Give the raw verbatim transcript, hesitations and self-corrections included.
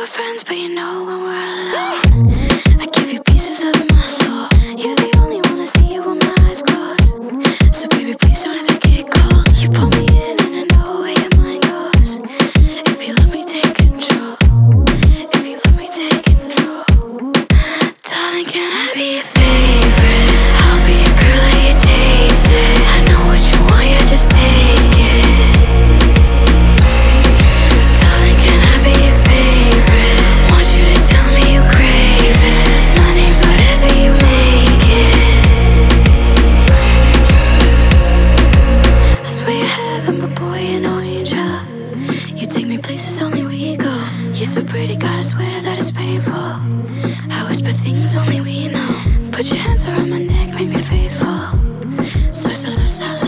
we're friends, but you know when we're alone, I give you pieces of my soul. You're the only one I see with my eyes closed. So baby, please don't ever get cold. You pull me in and I know where your mind goes. If you let me take control, if you let me take control, darling, can I be your favorite? I'll be a girl that you taste it. I know what you want, yeah, just take it. Darling, can I be your favorite? Want you to tell me you crave it. My name's whatever you make it. I swear you're heaven, but boy, you're no angel. You take me places only we go. You're so pretty, gotta swear that it's painful. I whisper things only we know. Put your hands around my neck, make me faithful. Soy solo, solo.